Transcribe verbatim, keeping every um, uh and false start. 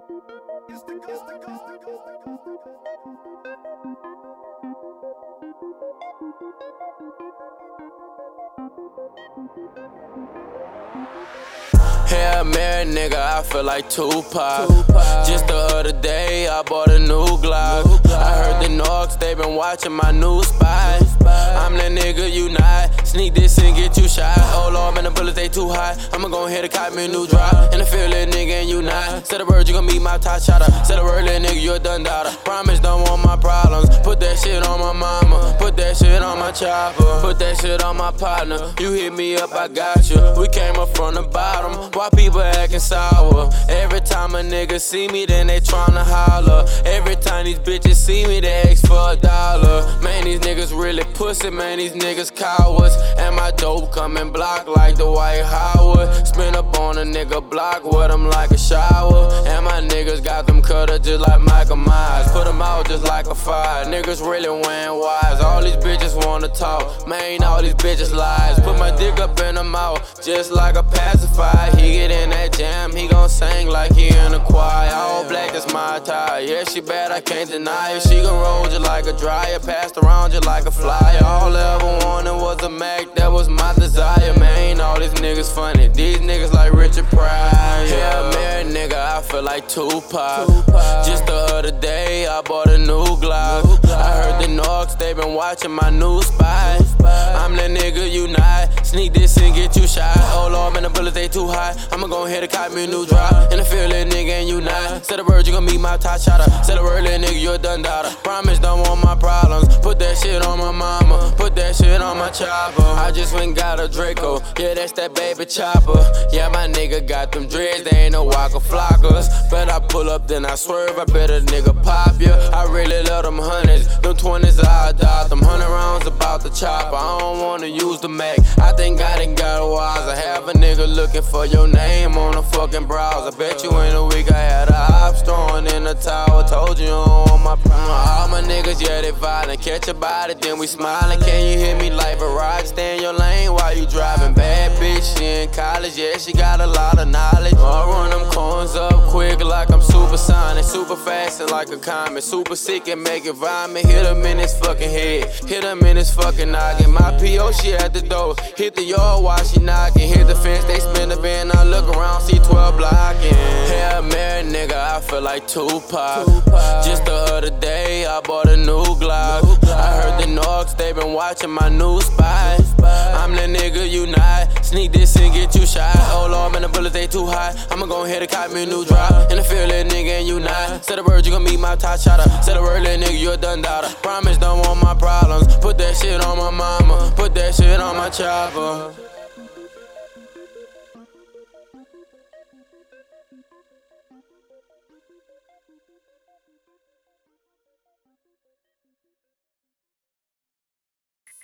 Hail Mary, nigga, I feel like Tupac. Tupac. Just the other day, I bought a new Glock. New Glock. I heard the Norks, they been watching my new spy. I'm that nigga, you not. Sneak this and get you shot. Oh Lord, man, the bullets, they too high. I'ma go ahead and cop me a new drop. In the field, little nigga, and you not. Said the word, you gon' be my top shotter. Said the word, little nigga, you a done daughter. Promise, don't want my problems. Put that shit on my mama. Put that shit on my chopper. Put that shit on my partner. You hit me up, I got you. We came up from the bottom. Why people acting sour? Every time a nigga see me, then they tryna holler. Every time these bitches see me, they ask for a dollar. Man, these niggas really pussy, man, these niggas cowards. And my dope coming block like the White Howard. Spin up on a nigga block with them like a shower. And my niggas got them cutter just like Michael Myers. Put them out just like a fire. Niggas really wearing wise. All these bitches wanna talk. Man, all these bitches lies. Put my dick up in the mouth just like a pacifier. He get in that jam, he gon' sing like he in a choir. All black, that's my attire. Yeah, she bad, I can't deny it. She gon' roll just like a dryer. Passed around just like a flyer. All I ever wanted was a Mac, that was my desire. Man, all these niggas funny. These niggas like Richard Pryor. Yeah, Mary, nigga, I feel like Tupac. Tupac. Just the other day, I bought a new Glock. New Glock. I heard the Norks, they been watching my new spy. I'm that nigga, you not. Sneak this and get you shot. Oh Lord, man, the bullets, they too high. I'ma go ahead and cop me a new drop. In the field, little nigga, and you not. Said the word, you gon' be my top shotter. Said the word, little nigga, you a done daughter. Promise, don't want my problems. Put that shit on my mama. Put that shit on my chopper. I just went got a Draco. Yeah, that's that baby chopper. Yeah, my nigga got them dreads. They ain't no Waka Flockers. But I pull up, then I swerve. I bet a nigga pop ya. I really love them hundreds. Them twenties, I adopt them. Hundred rounds about the chopper. I don't wanna use the Mac. I think I done got a wise. I have a nigga looking for your name on a fucking browser. Bet you in a week I had a ops throwing in the tower. Told you I don't want my problem. All my niggas, yeah, they violent. Catch a body, then we smiling. Can you hear me like Verizon? Stay in your lane while you driving. Bad bitch, she in college, yeah, she got a lot of knowledge. I run them coins up quick like I'm supersonic. Super fast and like a comet. Super sick and make it vomit. Hit him in his fucking head. Hit him in his fucking noggin. My P O, she at the door. Hit the yard while she knocking. Hit the fence, they spin the van. I look around, see twelve blocking. Hail Mary, nigga, I feel like Tupac. Tupac. Just the other day, I bought a new Glock. New Glock. I heard the Norks, they been watching my new spy. I'm that nigga, you not. Sneak this and get you shot. Oh Lord, man, the bullets, they too high. I'ma go ahead and cop me a new drop. In the field, little nigga, and you not. Said the word, you gon' be my top shotter. Said the word, little nigga, you a done daughter. Promise, don't want my problems. Put that shit on my mama. Put that shit on my chopper.